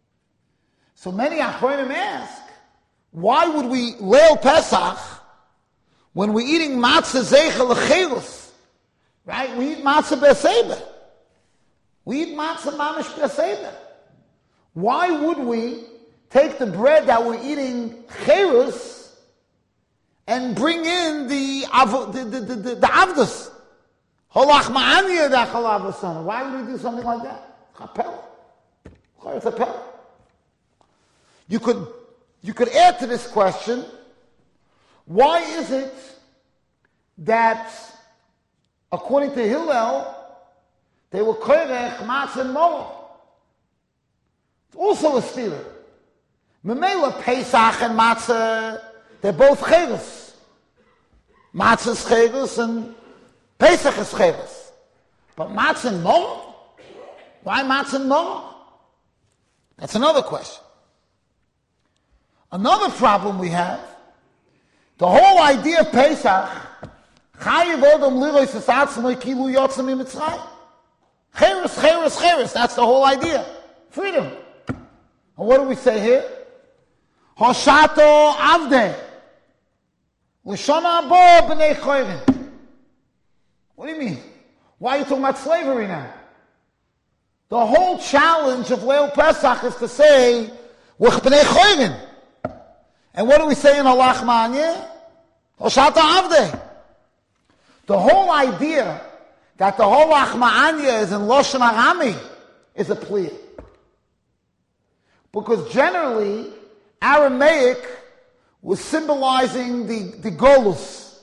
Speaker 1: So many Achronim ask, why would we Leil Pesach when we're eating matzah zeicha lechelus? Right? We eat matzah b'seiber. We eat matzah mamish b'seiber. Why would we take the bread that we're eating cherus and bring in the av- the the the, the, the avdus? Holach ma'anya da'chal avosana. Why would we do something like that? Chapel. It's a pel. You could you could add to this question, why is it that according to Hillel, they were koirech matzah and mola? It's also a stealer. Memela Pesach and matzah, they're both cheres. Matzah is cheres and Pesach is cheres. But matzah and mola? Why matzah and mola? That's another question. Another problem we have, the whole idea of Pesach, chayiv odom lirois es atzmoi kilu yotzim miMitzrayim. Cheres, cheres, cheres. That's the whole idea. Freedom. And what do we say here? Hoshato avde. L'shona abo b'nei choyrin. What do you mean? Why are you talking about slavery now? The whole challenge of Leil Pesach is to say, we're b'nei choyrin. And what do we say in Halach Ma'anyeh? Hoshata Avdei. The whole idea that the whole Ma'anyeh is in Loshen Arami is a plea. Because generally, Aramaic was symbolizing the, the Golus.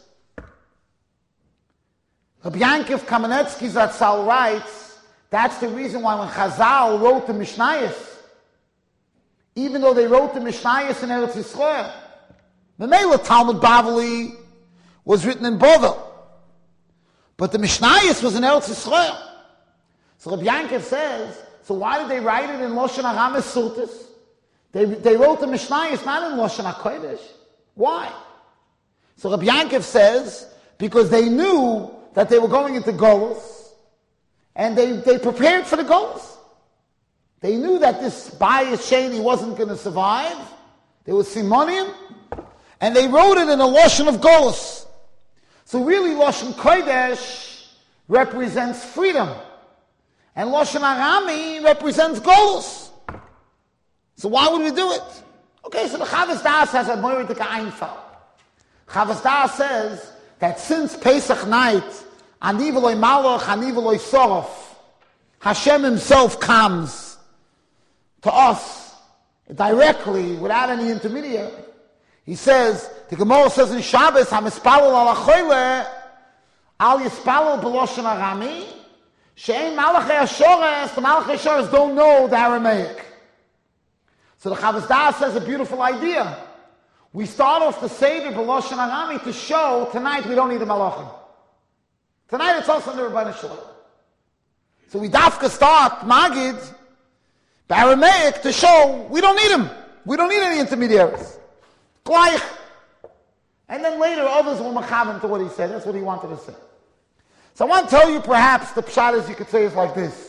Speaker 1: Rabbi Yankiv Kamenetsky Zatzal writes, that's the reason why when Chazal wrote the Mishnayos, even though they wrote the Mishnayos in Eretz Yisrael, the Mela Talmud Bavli was written in Bovel, but the Mishnayos was in Eretz Yisrael. So Rabbi Yankiv says, so why did they write it in Loshen Haramis Sultas? They, they wrote the Mishnayos not in Loshen HaKodesh. Why? So Rabbi Yankiv says, because they knew that they were going into Golus, and they, they prepared for the Golus. They knew that this Bayis Sheni wasn't going to survive. There was Simonium, and they wrote it in a Loshen of Golus. So really Loshen Kodesh represents freedom, and Loshen Arami represents Golus. So why would we do it? Okay, so the Chavos Da'as has a Moiridik Einfall. Chavos Da'as says that since Pesach night, Ani v'loi Malach, Ani v'loi Sorof, Hashem himself comes to us directly, without any intermediary. He says, the Gemara says in Shabbos, HaMispalel al HaChoyle, Al Yispalel B'Loshen Arami, She'ein Malachei HaShores, the Malachei HaShores don't know the Aramaic. So the Chavos Da'as says a beautiful idea. We start off the Seder B'Loshen Arami to show tonight we don't need the Malachim. Tonight it's also the Rebbeinu Shalom. So we dafka start Magid, the Aramaic, to show we don't need him. We don't need any intermediaries. Gleich. And then later others will machavim to what he said. That's what he wanted to say. So I want to tell you perhaps the pshat, as you could say, is like this.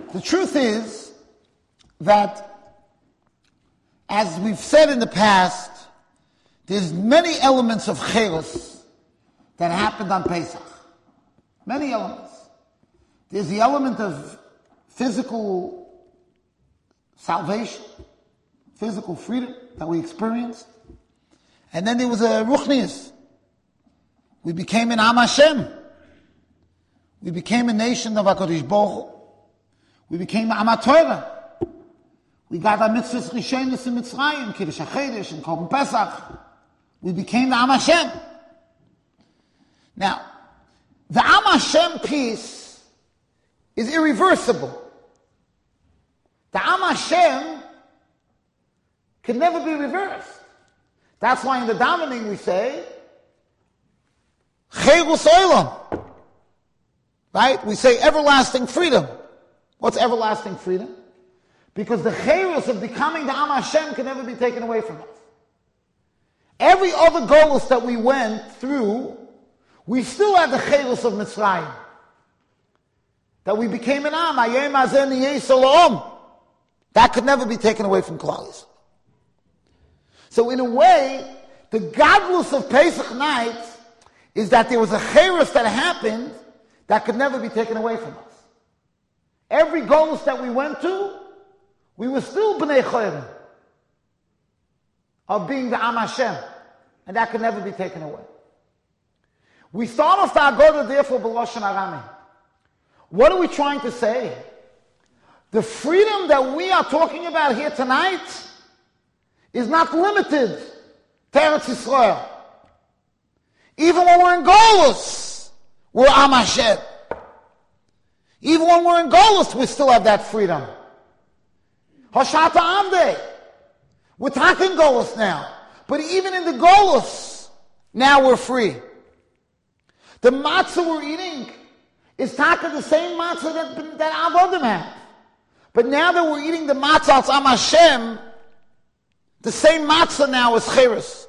Speaker 1: The truth is that, as we've said in the past, there's many elements of Cherus that happened on Pesach. Many elements. There's the element of physical salvation, physical freedom that we experienced. And then there was a Ruchnius. We became an Am Hashem. We became a nation of HaKadosh Baruch Hu. We became Am HaTorah. We got our mitzvahs Rishonos in Mitzrayim, Kiddush HaChedesh, and Korban Pesach. We became the Am Hashem. Now, the Am Hashem piece is irreversible. The Am Hashem can never be reversed. That's why in the davening we say, Cherus Olam. Right? We say everlasting freedom. What's everlasting freedom? Because the Cherus of becoming the Am Hashem can never be taken away from us. Every other golus that we went through, we still had the Cherus of Mitzrayim. That we became an Am. Ayem Hazeh Niyeh Shalom. That could never be taken away from Klal Yisrael. So in a way, the godless of Pesach night is that there was a Cherus that happened that could never be taken away from us. Every golus that we went to, we were still B'nai Choyrim of being the Am Hashem, and that could never be taken away. We start off the Agoda therefore B'Loshen Arami. What are we trying to say? The freedom that we are talking about here tonight is not limited to Eretz Yisrael. Even when we're in Golus, we're Am Hashem. Even when we're in Golus, we still have that freedom. Hoshata Avdei. We're talking Golus now. But even in the Golus, now we're free. The matzah we're eating is taka the same matzah that, that Avodim had. But now that we're eating the matzah as Am Hashem, the same matzah now is Cherus.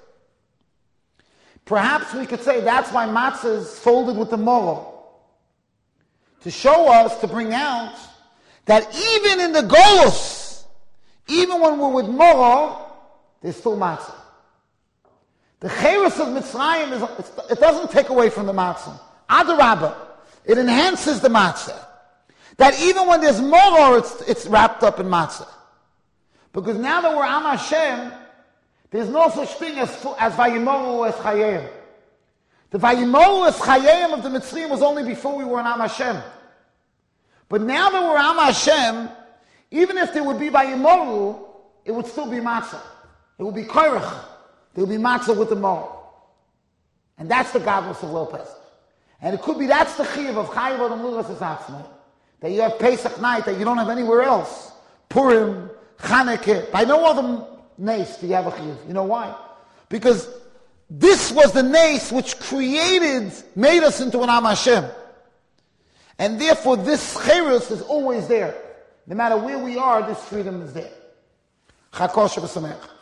Speaker 1: Perhaps we could say that's why matzah is folded with the moro. To show us, to bring out, that even in the Golus, even when we're with moro, there's still matzah. The Cherus of Mitzrayim, is, it doesn't take away from the matzah. Adarabah, it enhances the matzah. That even when there's moro, it's, it's wrapped up in matzah. Because now that we're Am Hashem, there's no such thing as, as Vayimoru es Chayim. The Vayimoru es Chayim of the Mitzrayim was only before we were in Am Hashem. But now that we're Am Hashem, even if there would be Vayimoru, it would still be matzah. It would be koirach. There would be matzah with the moro. And that's the godless of Lil Pesach. And it could be that's the chiyuv of Chayiv Adam Luras Esatzmai. That you have Pesach night that you don't have anywhere else. Purim, Chanukah. By no other nace do you have a chiyuv. You know why? Because this was the nace which created, made us into an Am Hashem. And therefore this cherus is always there. No matter where we are, this freedom is there. Chakosha v'sameach.